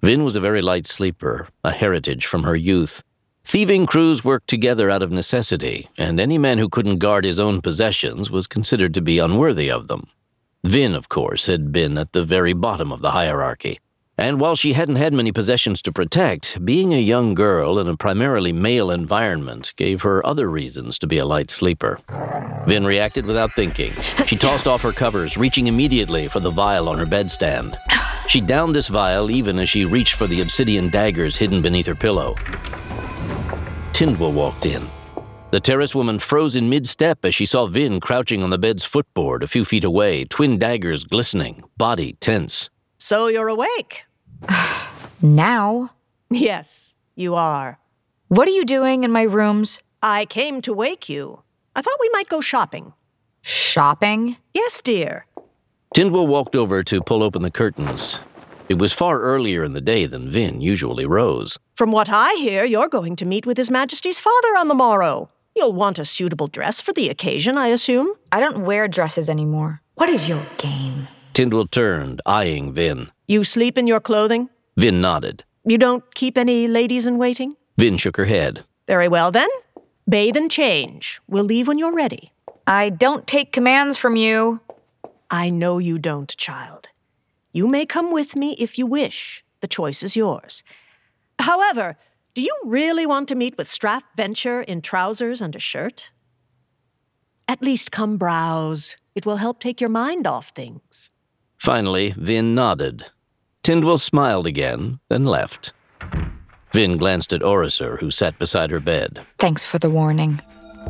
Vin was a very light sleeper, a heritage from her youth. Thieving crews worked together out of necessity, and any man who couldn't guard his own possessions was considered to be unworthy of them. Vin, of course, had been at the very bottom of the hierarchy. And while she hadn't had many possessions to protect, being a young girl in a primarily male environment gave her other reasons to be a light sleeper. Vin reacted without thinking. She tossed off her covers, reaching immediately for the vial on her bedstand. She downed this vial even as she reached for the obsidian daggers hidden beneath her pillow. Tindwyl walked in. The terrace woman froze in mid-step as she saw Vin crouching on the bed's footboard a few feet away, twin daggers glistening, body tense. So you're awake? Now? Yes, you are. What are you doing in my rooms? I came to wake you. I thought we might go shopping. Shopping? Yes, dear. Tindwyl walked over to pull open the curtains. It was far earlier in the day than Vin usually rose. From what I hear, you're going to meet with His Majesty's father on the morrow. You'll want a suitable dress for the occasion, I assume. I don't wear dresses anymore. What is your game? Tindwyl turned, eyeing Vin. You sleep in your clothing? Vin nodded. You don't keep any ladies in waiting? Vin shook her head. Very well, then. Bathe and change. We'll leave when you're ready. I don't take commands from you. I know you don't, child. You may come with me if you wish. The choice is yours. However, do you really want to meet with Straff Venture in trousers and a shirt? At least come browse. It will help take your mind off things. Finally, Vin nodded. Tindwyl smiled again, then left. Vin glanced at Orisur, who sat beside her bed. Thanks for the warning.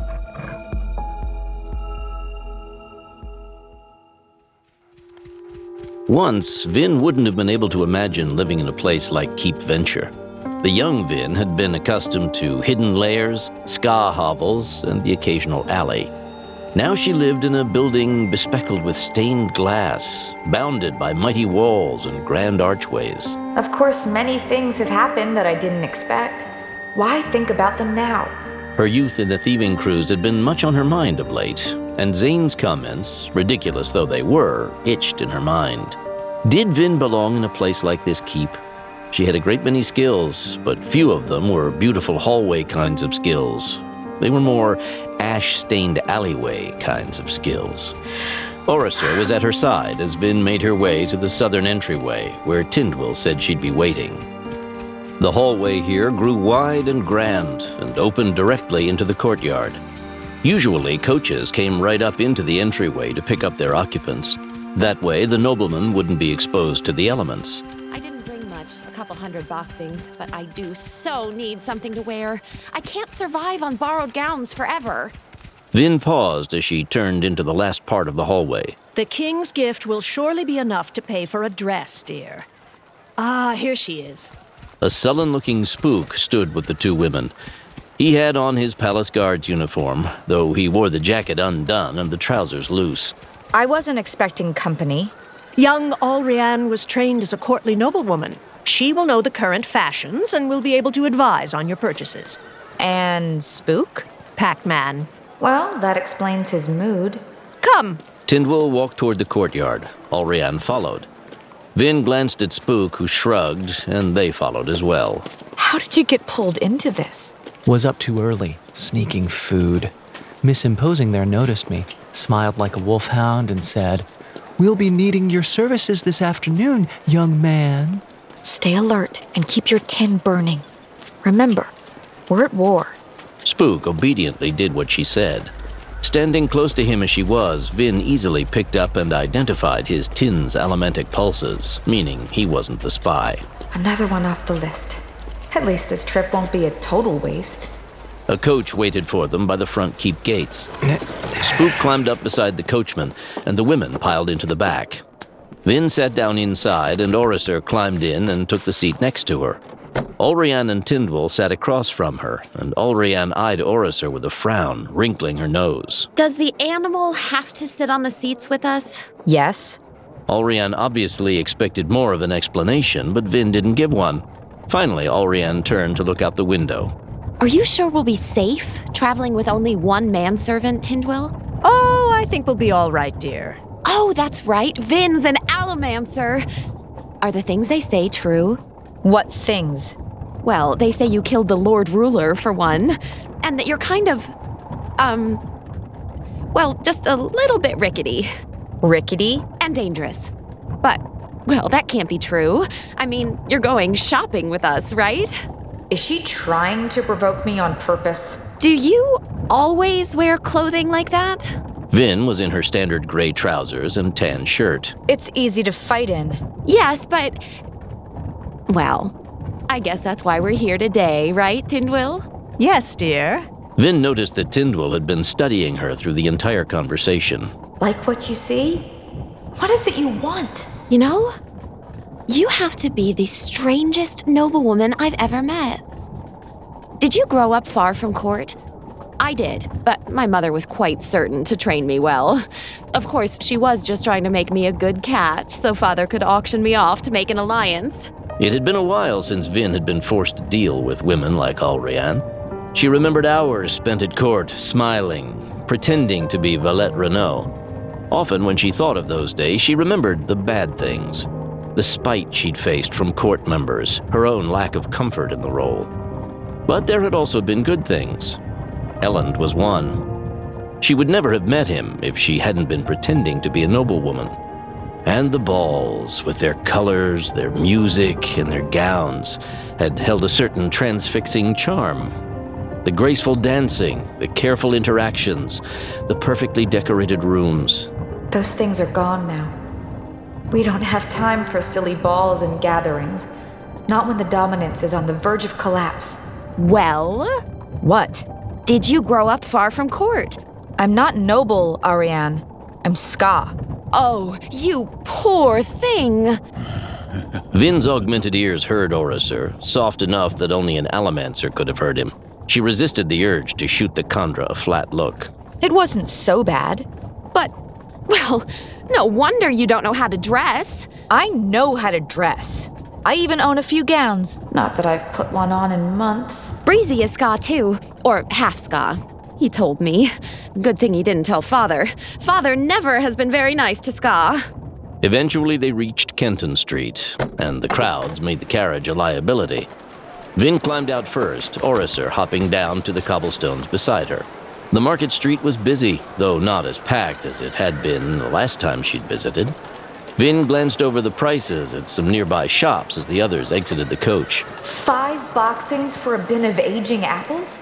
Once, Vin wouldn't have been able to imagine living in a place like Keep Venture. The young Vin had been accustomed to hidden lairs, ska hovels, and the occasional alley. Now she lived in a building bespeckled with stained glass, bounded by mighty walls and grand archways. Of course, many things have happened that I didn't expect. Why think about them now? Her youth in the thieving crews had been much on her mind of late, and Zane's comments, ridiculous though they were, itched in her mind. Did Vin belong in a place like this keep? She had a great many skills, but few of them were beautiful hallway kinds of skills. They were more ash-stained alleyway kinds of skills. Orisur was at her side as Vin made her way to the southern entryway, where Tindwyl said she'd be waiting. The hallway here grew wide and grand and opened directly into the courtyard. Usually, coaches came right up into the entryway to pick up their occupants. That way, the nobleman wouldn't be exposed to the elements. I didn't bring much, a couple hundred boxings, but I do so need something to wear. I can't survive on borrowed gowns forever. Vin paused as she turned into the last part of the hallway. The king's gift will surely be enough to pay for a dress, dear. Ah, here she is. A sullen-looking spook stood with the two women. He had on his palace guard's uniform, though he wore the jacket undone and the trousers loose. I wasn't expecting company. Young Allrianne was trained as a courtly noblewoman. She will know the current fashions and will be able to advise on your purchases. And Spook? Pac-Man. Well, that explains his mood. Come. Tindwyl walked toward the courtyard. Allrianne followed. Vin glanced at Spook, who shrugged, and they followed as well. How did you get pulled into this? Was up too early, sneaking food. Miss Imposing there noticed me, smiled like a wolfhound, and said, "We'll be needing your services this afternoon, young man." Stay alert and keep your tin burning. Remember, we're at war. Spook obediently did what she said. Standing close to him as she was, Vin easily picked up and identified his tin's allomantic pulses, meaning he wasn't the spy. Another one off the list. At least this trip won't be a total waste. A coach waited for them by the front keep gates. Spook climbed up beside the coachman, and the women piled into the back. Vin sat down inside, and Orisur climbed in and took the seat next to her. Allrianne and Tindwyl sat across from her, and Allrianne eyed Orisur with a frown, wrinkling her nose. Does the animal have to sit on the seats with us? Yes. Allrianne obviously expected more of an explanation, but Vin didn't give one. Finally, Allrianne turned to look out the window. Are you sure we'll be safe, traveling with only one manservant, Tindwyl? Oh, I think we'll be all right, dear. Oh, that's right. Vin's an allomancer. Are the things they say true? What things? Well, they say you killed the Lord Ruler, for one, and that you're kind of, just a little bit rickety. Rickety? And dangerous. But, well, that can't be true. I mean, you're going shopping with us, right? Is she trying to provoke me on purpose? Do you always wear clothing like that? Vin was in her standard gray trousers and tan shirt. It's easy to fight in. Yes, but... Well, I guess that's why we're here today, right, Tindwyl? Yes, dear. Vin noticed that Tindwyl had been studying her through the entire conversation. Like what you see? What is it you want? You know, you have to be the strangest noblewoman I've ever met. Did you grow up far from court? I did, but my mother was quite certain to train me well. Of course, she was just trying to make me a good catch so father could auction me off to make an alliance. It had been a while since Vin had been forced to deal with women like Allrianne. She remembered hours spent at court, smiling, pretending to be Valette Renault. Often when she thought of those days, she remembered the bad things. The spite she'd faced from court members, her own lack of comfort in the role. But there had also been good things. Elend was one. She would never have met him if she hadn't been pretending to be a noblewoman. And the balls, with their colors, their music, and their gowns, had held a certain transfixing charm. The graceful dancing, the careful interactions, the perfectly decorated rooms. Those things are gone now. We don't have time for silly balls and gatherings. Not when the dominance is on the verge of collapse. Well? What? Did you grow up far from court? I'm not noble, Ariane. I'm Ska. Oh, you poor thing. Vin's augmented ears heard Orisur, soft enough that only an Allomancer could have heard him. She resisted the urge to shoot the Kandra a flat look. It wasn't so bad. But, well, no wonder you don't know how to dress. I know how to dress. I even own a few gowns. Not that I've put one on in months. Breezy is Ska too, or half Ska. He told me. Good thing he didn't tell Father. Father never has been very nice to Ska. Eventually they reached Kenton Street, and the crowds made the carriage a liability. Vin climbed out first, Orisur hopping down to the cobblestones beside her. The market street was busy, though not as packed as it had been the last time she'd visited. Vin glanced over the prices at some nearby shops as the others exited the coach. 5 boxings for a bin of aging apples?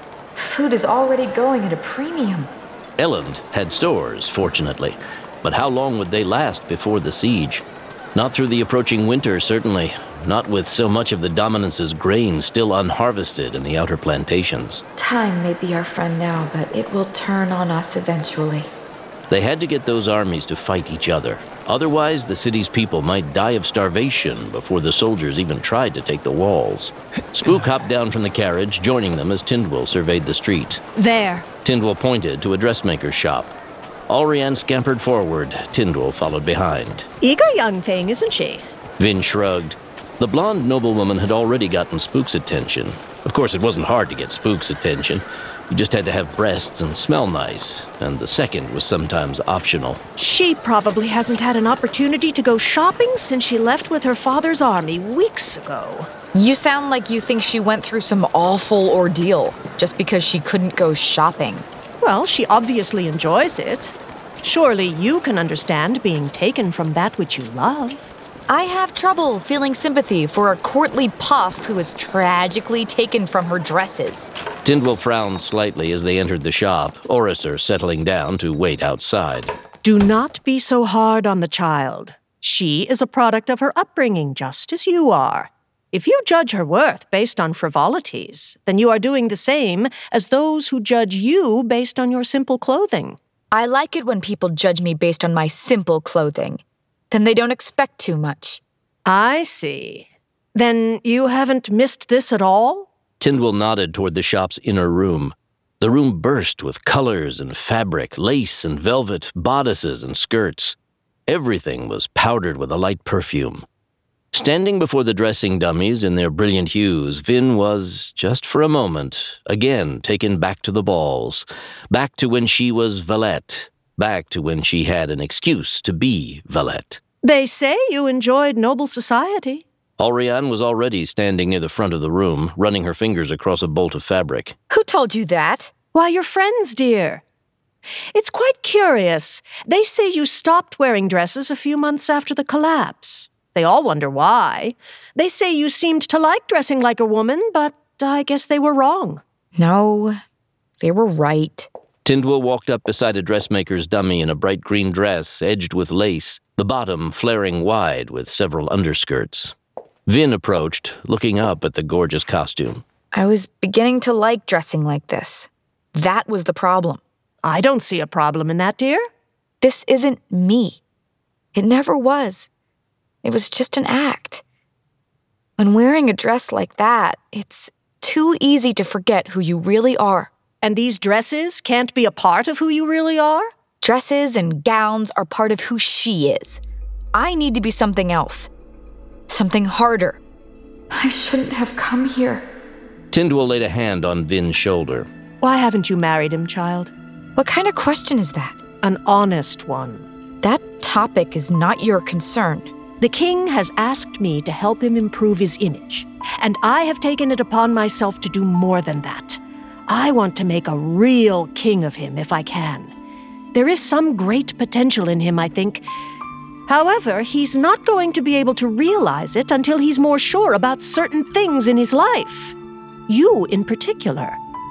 Food is already going at a premium. Elend had stores, fortunately, but how long would they last before the siege? Not through the approaching winter, certainly. Not with so much of the Dominance's grain still unharvested in the outer plantations. Time may be our friend now, but it will turn on us eventually. They had to get those armies to fight each other. Otherwise, the city's people might die of starvation before the soldiers even tried to take the walls. Spook hopped down from the carriage, joining them as Tindwyl surveyed the street. There. Tindwyl pointed to a dressmaker's shop. Allrianne scampered forward. Tindwyl followed behind. Eager young thing, isn't she? Vin shrugged. The blonde noblewoman had already gotten Spook's attention. Of course, it wasn't hard to get Spook's attention. You just had to have breasts and smell nice, and the second was sometimes optional. She probably hasn't had an opportunity to go shopping since she left with her father's army weeks ago. You sound like you think she went through some awful ordeal just because she couldn't go shopping. Well, she obviously enjoys it. Surely you can understand being taken from that which you love. I have trouble feeling sympathy for a courtly puff who is tragically taken from her dresses. Tindwyl frowned slightly as they entered the shop, Orisur settling down to wait outside. Do not be so hard on the child. She is a product of her upbringing, just as you are. If you judge her worth based on frivolities, then you are doing the same as those who judge you based on your simple clothing. I like it when people judge me based on my simple clothing. Then they don't expect too much. I see. Then you haven't missed this at all? Tindwyl nodded toward the shop's inner room. The room burst with colors and fabric, lace and velvet, bodices and skirts. Everything was powdered with a light perfume. Standing before the dressing dummies in their brilliant hues, Vin was, just for a moment, again taken back to the balls, back to when she was Valette, back to when she had an excuse to be Valette. They say you enjoyed noble society. Allrianne was already standing near the front of the room, running her fingers across a bolt of fabric. Who told you that? Why, your friends, dear. It's quite curious. They say you stopped wearing dresses a few months after the collapse. They all wonder why. They say you seemed to like dressing like a woman, but I guess they were wrong. No, they were right. Tindwyl walked up beside a dressmaker's dummy in a bright green dress edged with lace, the bottom flaring wide with several underskirts. Vin approached, looking up at the gorgeous costume. I was beginning to like dressing like this. That was the problem. I don't see a problem in that, dear. This isn't me. It never was. It was just an act. When wearing a dress like that, it's too easy to forget who you really are. And these dresses can't be a part of who you really are? Dresses and gowns are part of who she is. I need to be something else. Something harder. I shouldn't have come here. Tindwyl laid a hand on Vin's shoulder. Why haven't you married him, child? What kind of question is that? An honest one. That topic is not your concern. The king has asked me to help him improve his image, and I have taken it upon myself to do more than that. I want to make a real king of him if I can. There is some great potential in him, I think. However, he's not going to be able to realize it until he's more sure about certain things in his life. You in particular.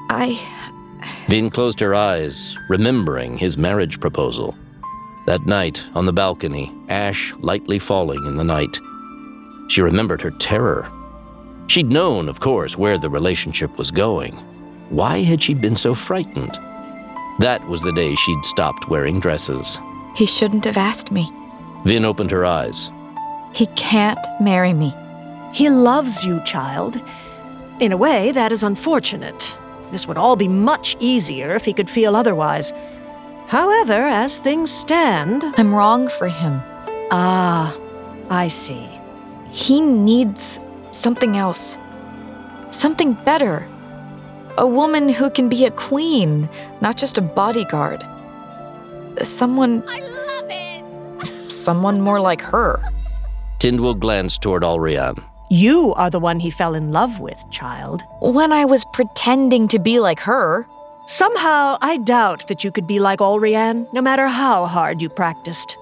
Vin closed her eyes, remembering his marriage proposal. That night, on the balcony, ash lightly falling in the night. She remembered her terror. She'd known, of course, where the relationship was going. Why had she been so frightened? That was the day she'd stopped wearing dresses. He shouldn't have asked me. Vin opened her eyes. He can't marry me. He loves you, child. In a way, that is unfortunate. This would all be much easier if he could feel otherwise. However, as things stand... I'm wrong for him. Ah, I see. He needs something else. Something better. A woman who can be a queen, not just a bodyguard. Someone... I love it! Someone more like her. Tindwyl glanced toward Allrianne. You are the one he fell in love with, child. When I was pretending to be like her. Somehow, I doubt that you could be like Allrianne, no matter how hard you practiced.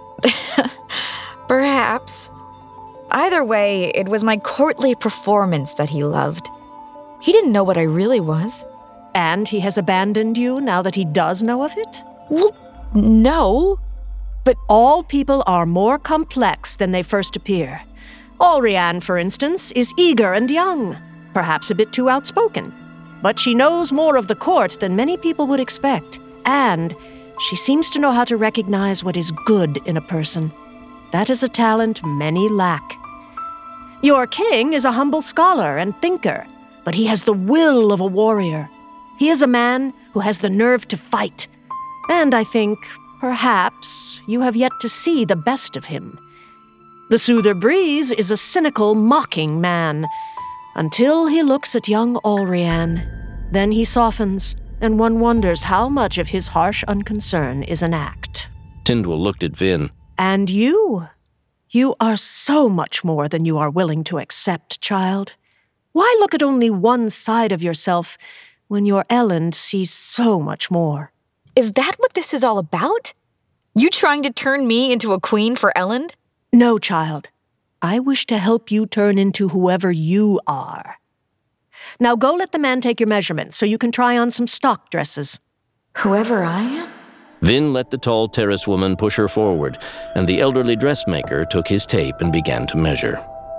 Perhaps. Either way, it was my courtly performance that he loved. He didn't know what I really was. And he has abandoned you now that he does know of it? Well, no. But all people are more complex than they first appear. Allrianne, for instance, is eager and young, perhaps a bit too outspoken. But she knows more of the court than many people would expect, and she seems to know how to recognize what is good in a person. That is a talent many lack. Your king is a humble scholar and thinker, but he has the will of a warrior. He is a man who has the nerve to fight. And I think, perhaps, you have yet to see the best of him. The Soother Breeze is a cynical, mocking man, until he looks at young Allrianne. Then he softens, and one wonders how much of his harsh unconcern is an act. Tindwyl looked at Vin. And you are so much more than you are willing to accept, child. Why look at only one side of yourself when your Elend sees so much more? Is that what this is all about? You trying to turn me into a queen for Elend? No, child. I wish to help you turn into whoever you are. Now go let the man take your measurements so you can try on some stock dresses. Whoever I am? Vin let the tall terrace woman push her forward, and the elderly dressmaker took his tape and began to measure.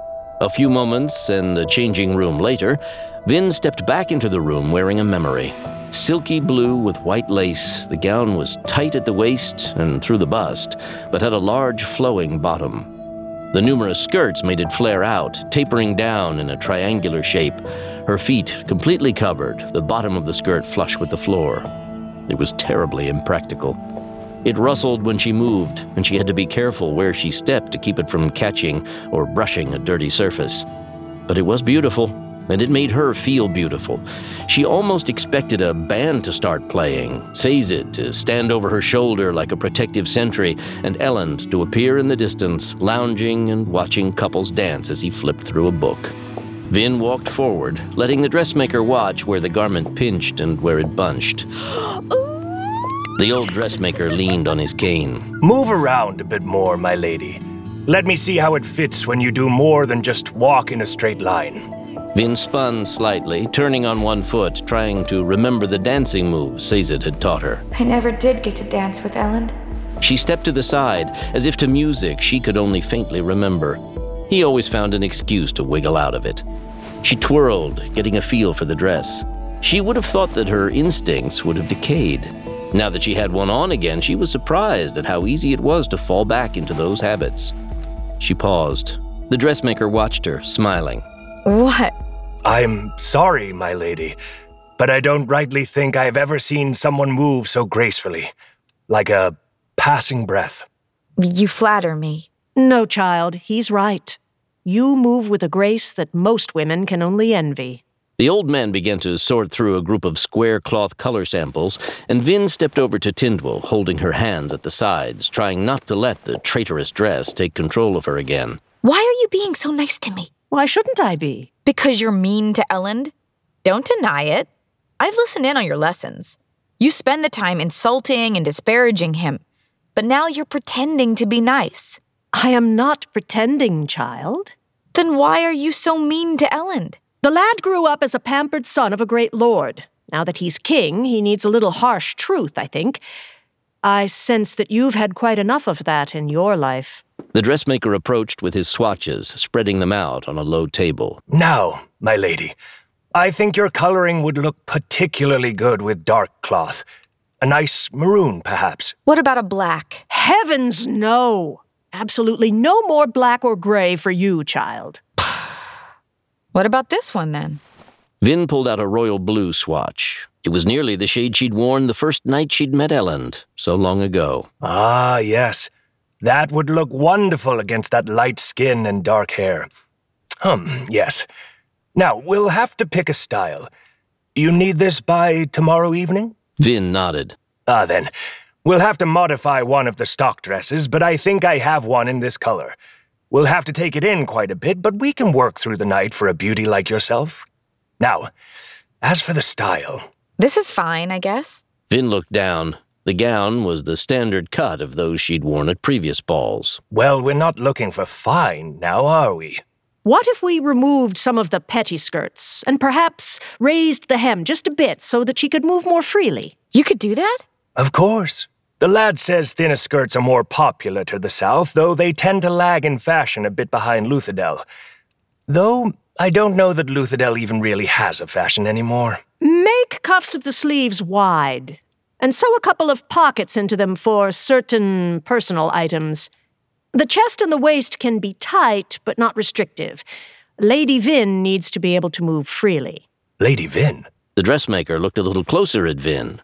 A few moments and a changing room later, Vin stepped back into the room wearing a memory. Silky blue with white lace, the gown was tight at the waist and through the bust, but had a large flowing bottom. The numerous skirts made it flare out, tapering down in a triangular shape, her feet completely covered, the bottom of the skirt flush with the floor. It was terribly impractical. It rustled when she moved, and she had to be careful where she stepped to keep it from catching or brushing a dirty surface. But it was beautiful, and it made her feel beautiful. She almost expected a band to start playing, Sazed to stand over her shoulder like a protective sentry, and Elend to appear in the distance, lounging and watching couples dance as he flipped through a book. Vin walked forward, letting the dressmaker watch where the garment pinched and where it bunched. The old dressmaker leaned on his cane. Move around a bit more, my lady. Let me see how it fits when you do more than just walk in a straight line. Vin spun slightly, turning on one foot, trying to remember the dancing moves Sazed had taught her. I never did get to dance with Elend. She stepped to the side, as if to music she could only faintly remember. He always found an excuse to wiggle out of it. She twirled, getting a feel for the dress. She would have thought that her instincts would have decayed. Now that she had one on again, she was surprised at how easy it was to fall back into those habits. She paused. The dressmaker watched her, smiling. What? I'm sorry, my lady, but I don't rightly think I've ever seen someone move so gracefully, like a passing breath. You flatter me. No, child, he's right. You move with a grace that most women can only envy. The old man began to sort through a group of square cloth color samples, and Vin stepped over to Tindwyl, holding her hands at the sides, trying not to let the traitorous dress take control of her again. Why are you being so nice to me? Why shouldn't I be? Because you're mean to Elend? Don't deny it. I've listened in on your lessons. You spend the time insulting and disparaging him, but now you're pretending to be nice. I am not pretending, child. Then why are you so mean to Elend? The lad grew up as a pampered son of a great lord. Now that he's king, he needs a little harsh truth, I think. I sense that you've had quite enough of that in your life. The dressmaker approached with his swatches, spreading them out on a low table. Now, my lady, I think your coloring would look particularly good with dark cloth. A nice maroon, perhaps. What about a black? Heavens, no! Absolutely no more black or gray for you, child. What about this one, then? Vin pulled out a royal blue swatch. It was nearly the shade she'd worn the first night she'd met Elend, so long ago. Ah, yes. That would look wonderful against that light skin and dark hair. Yes. Now, we'll have to pick a style. You need this by tomorrow evening? Vin nodded. Then. We'll have to modify one of the stock dresses, but I think I have one in this color. We'll have to take it in quite a bit, but we can work through the night for a beauty like yourself. Now, as for the style... This is fine, I guess. Vin looked down. The gown was the standard cut of those she'd worn at previous balls. Well, we're not looking for fine now, are we? What if we removed some of the pettiskirts and perhaps raised the hem just a bit so that she could move more freely? You could do that? Of course. The lad says thinner skirts are more popular to the south, though they tend to lag in fashion a bit behind Luthadel. Though, I don't know that Luthadel even really has a fashion anymore. Make cuffs of the sleeves wide, and sew a couple of pockets into them for certain personal items. The chest and the waist can be tight, but not restrictive. Lady Vin needs to be able to move freely. Lady Vin? The dressmaker looked a little closer at Vin.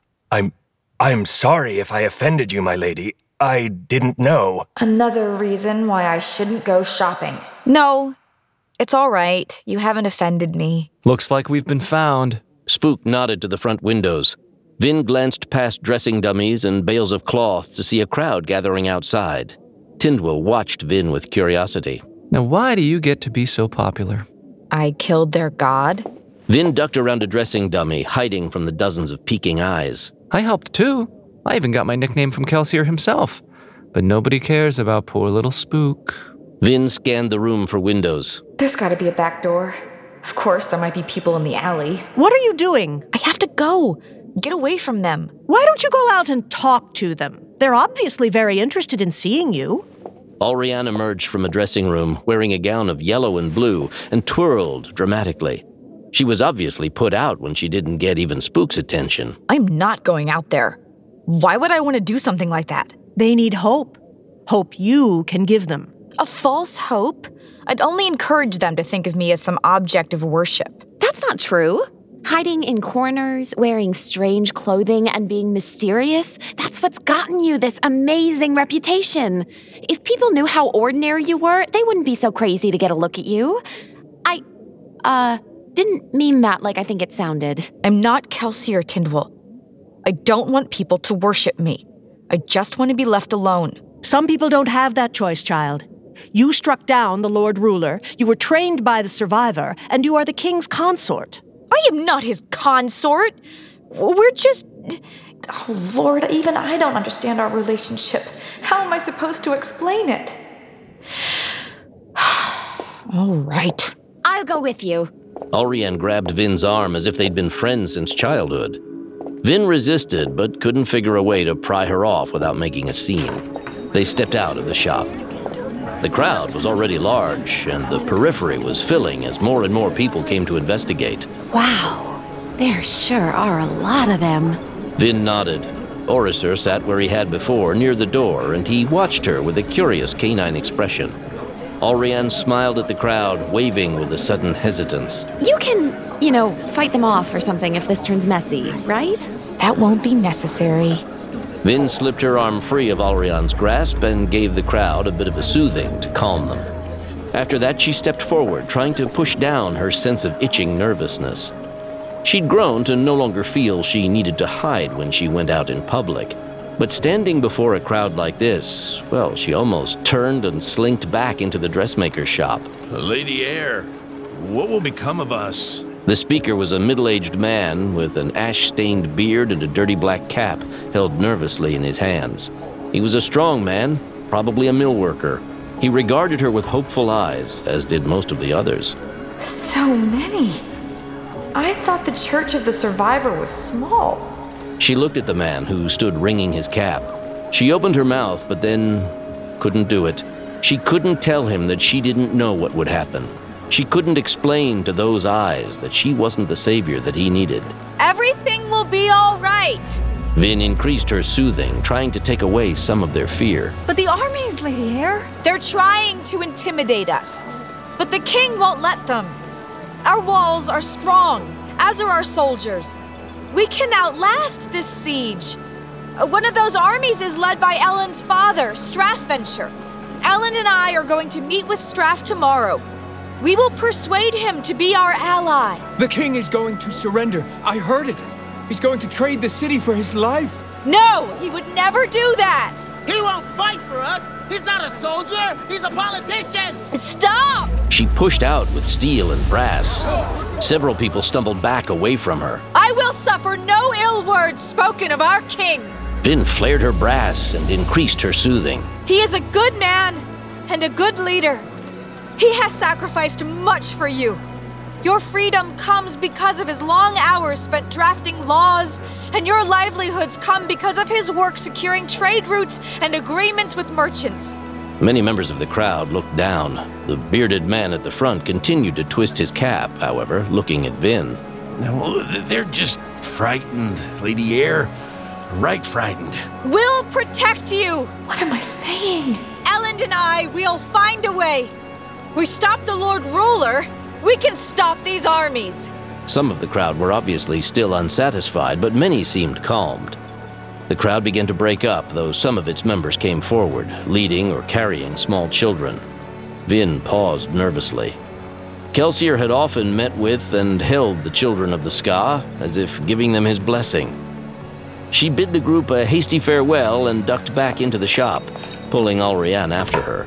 I'm sorry if I offended you, my lady. I didn't know. Another reason why I shouldn't go shopping. No, it's all right. You haven't offended me. Looks like we've been found. Spook nodded to the front windows. Vin glanced past dressing dummies and bales of cloth to see a crowd gathering outside. Tindwyl watched Vin with curiosity. Now, why do you get to be so popular? I killed their god. Vin ducked around a dressing dummy, hiding from the dozens of peeking eyes. I helped too. I even got my nickname from Kelsier himself. But nobody cares about poor little Spook. Vin scanned the room for windows. There's gotta be a back door. Of course, there might be people in the alley. What are you doing? I have to go. Get away from them. Why don't you go out and talk to them? They're obviously very interested in seeing you. Alrianne emerged from a dressing room, wearing a gown of yellow and blue, and twirled dramatically. She was obviously put out when she didn't get even Spook's attention. I'm not going out there. Why would I want to do something like that? They need hope. Hope you can give them. A false hope? I'd only encourage them to think of me as some object of worship. That's not true. Hiding in corners, wearing strange clothing, and being mysterious, that's what's gotten you this amazing reputation. If people knew how ordinary you were, they wouldn't be so crazy to get a look at you. didn't mean that like I think it sounded. I'm not Kelsier Tindwell. I don't want people to worship me. I just want to be left alone. Some people don't have that choice, child. You struck down the Lord Ruler, you were trained by the Survivor, and you are the king's consort. I am not his consort. We're just... Oh, Lord, even I don't understand our relationship. How am I supposed to explain it? All right. I'll go with you. Allrianne grabbed Vin's arm as if they'd been friends since childhood. Vin resisted, but couldn't figure a way to pry her off without making a scene. They stepped out of the shop. The crowd was already large, and the periphery was filling as more and more people came to investigate. Wow, there sure are a lot of them. Vin nodded. Orisur sat where he had before, near the door, and he watched her with a curious canine expression. Allrianne smiled at the crowd, waving with a sudden hesitance. You can, fight them off or something if this turns messy, right? That won't be necessary. Vin slipped her arm free of Allrianne's grasp and gave the crowd a bit of a soothing to calm them. After that, she stepped forward, trying to push down her sense of itching nervousness. She'd grown to no longer feel she needed to hide when she went out in public. But standing before a crowd like this, well, she almost turned and slinked back into the dressmaker's shop. Lady Eyre, what will become of us? The speaker was a middle-aged man with an ash-stained beard and a dirty black cap held nervously in his hands. He was a strong man, probably a mill worker. He regarded her with hopeful eyes, as did most of the others. So many. I thought the Church of the Survivor was small. She looked at the man who stood wringing his cap. She opened her mouth, but then couldn't do it. She couldn't tell him that she didn't know what would happen. She couldn't explain to those eyes that she wasn't the savior that he needed. Everything will be all right. Vin increased her soothing, trying to take away some of their fear. But the armies, Lady Eyre, they're trying to intimidate us. But the king won't let them. Our walls are strong, as are our soldiers. We can outlast this siege. One of those armies is led by Elend's father, Strathventure. Elend and I are going to meet with Strath tomorrow. We will persuade him to be our ally. The king is going to surrender. I heard it. He's going to trade the city for his life. No, he would never do that. He won't fight for us. He's not a soldier. He's a politician. Stop! She pushed out with steel and brass. Several people stumbled back away from her. I will suffer no ill words spoken of our king. Vin flared her brass and increased her soothing. He is a good man and a good leader. He has sacrificed much for you. Your freedom comes because of his long hours spent drafting laws, and your livelihoods come because of his work securing trade routes and agreements with merchants. Many members of the crowd looked down. The bearded man at the front continued to twist his cap, however, looking at Vin. No, they're just frightened, Lady Eyre. Right frightened. We'll protect you. What am I saying? Elend and I, we'll find a way. We stop the Lord Ruler, we can stop these armies. Some of the crowd were obviously still unsatisfied, but many seemed calmed. The crowd began to break up, though some of its members came forward, leading or carrying small children. Vin paused nervously. Kelsier had often met with and held the children of the Ska, as if giving them his blessing. She bid the group a hasty farewell and ducked back into the shop, pulling Allrianne after her.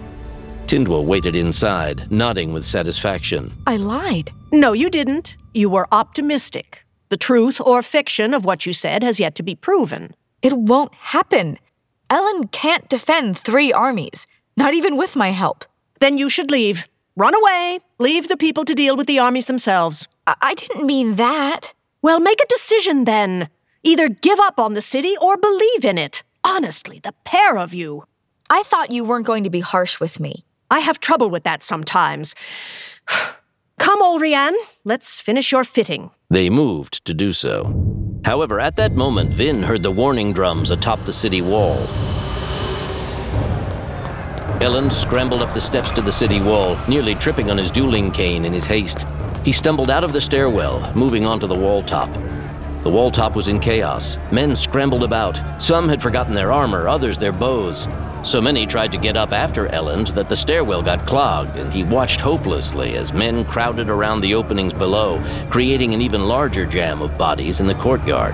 Tindwell waited inside, nodding with satisfaction. I lied. No, you didn't. You were optimistic. The truth or fiction of what you said has yet to be proven. It won't happen. Elend can't defend 3 armies, not even with my help. Then you should leave. Run away. Leave the people to deal with the armies themselves. I didn't mean that. Well, make a decision then. Either give up on the city or believe in it. Honestly, the pair of you. I thought you weren't going to be harsh with me. I have trouble with that sometimes. Come, Allrianne, let's finish your fitting. They moved to do so. However, at that moment, Vin heard the warning drums atop the city wall. Elend scrambled up the steps to the city wall, nearly tripping on his dueling cane in his haste. He stumbled out of the stairwell, moving onto the wall top. The wall top was in chaos. Men scrambled about. Some had forgotten their armor, others their bows. So many tried to get up after Elend that the stairwell got clogged, and he watched hopelessly as men crowded around the openings below, creating an even larger jam of bodies in the courtyard.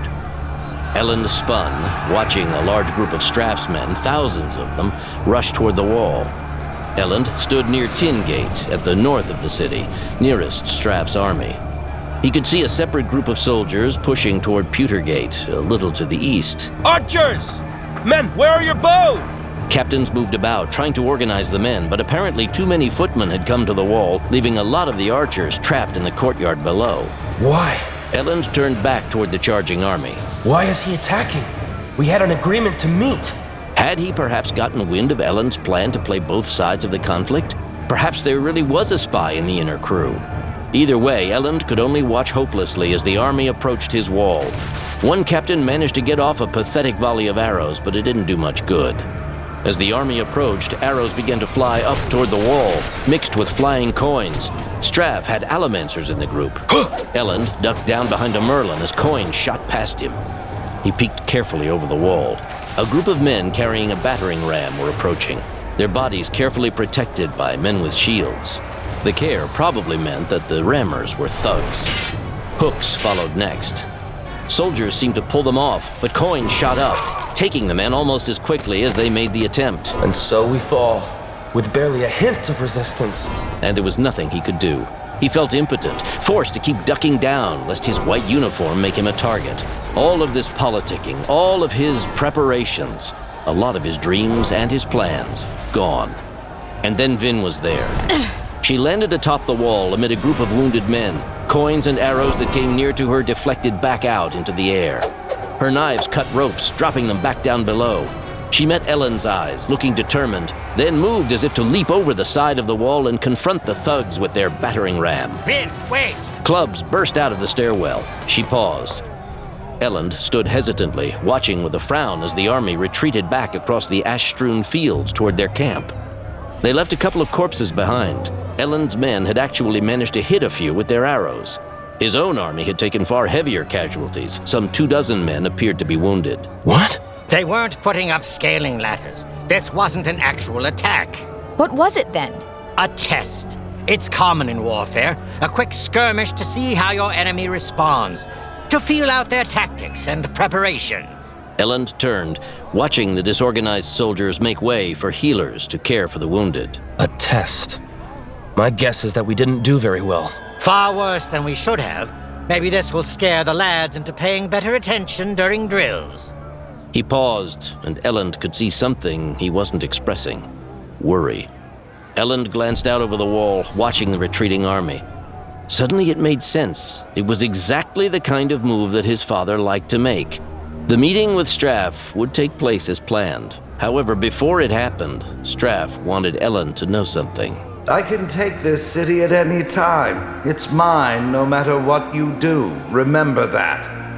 Elend spun, watching a large group of Straff's men, thousands of them, rush toward the wall. Elend stood near Tin Gate at the north of the city, nearest Straff's army. He could see a separate group of soldiers pushing toward Pewter Gate, a little to the east. Archers! Men, where are your bows? Captains moved about, trying to organize the men, but apparently too many footmen had come to the wall, leaving a lot of the archers trapped in the courtyard below. Why? Elend turned back toward the charging army. Why is he attacking? We had an agreement to meet. Had he perhaps gotten wind of Elend's plan to play both sides of the conflict? Perhaps there really was a spy in the inner crew. Either way, Elend could only watch hopelessly as the army approached his wall. One captain managed to get off a pathetic volley of arrows, but it didn't do much good. As the army approached, arrows began to fly up toward the wall, mixed with flying coins. Straff had Allomancers in the group. Elend ducked down behind a Merlin as coins shot past him. He peeked carefully over the wall. A group of men carrying a battering ram were approaching, their bodies carefully protected by men with shields. The care probably meant that the rammers were thugs. Hooks followed next. Soldiers seemed to pull them off, but coins shot up, taking the men almost as quickly as they made the attempt. And so we fall, with barely a hint of resistance. And there was nothing he could do. He felt impotent, forced to keep ducking down, lest his white uniform make him a target. All of this politicking, all of his preparations, a lot of his dreams and his plans, gone. And then Vin was there. She landed atop the wall amid a group of wounded men. Coins and arrows that came near to her deflected back out into the air. Her knives cut ropes, dropping them back down below. She met Elend's eyes, looking determined, then moved as if to leap over the side of the wall and confront the thugs with their battering ram. Vin, wait! Clubs burst out of the stairwell. She paused. Elend stood hesitantly, watching with a frown as the army retreated back across the ash-strewn fields toward their camp. They left a couple of corpses behind. Elend's men had actually managed to hit a few with their arrows. His own army had taken far heavier casualties. Some 24 men appeared to be wounded. What? They weren't putting up scaling ladders. This wasn't an actual attack. What was it then? A test. It's common in warfare. A quick skirmish to see how your enemy responds. To feel out their tactics and preparations. Elend turned, watching the disorganized soldiers make way for healers to care for the wounded. A test. My guess is that we didn't do very well. Far worse than we should have. Maybe this will scare the lads into paying better attention during drills. He paused, and Elend could see something he wasn't expressing. Worry. Elend glanced out over the wall, watching the retreating army. Suddenly it made sense. It was exactly the kind of move that his father liked to make. The meeting with Straff would take place as planned. However, before it happened, Straff wanted Elend to know something. I can take this city at any time. It's mine no matter what you do. Remember that.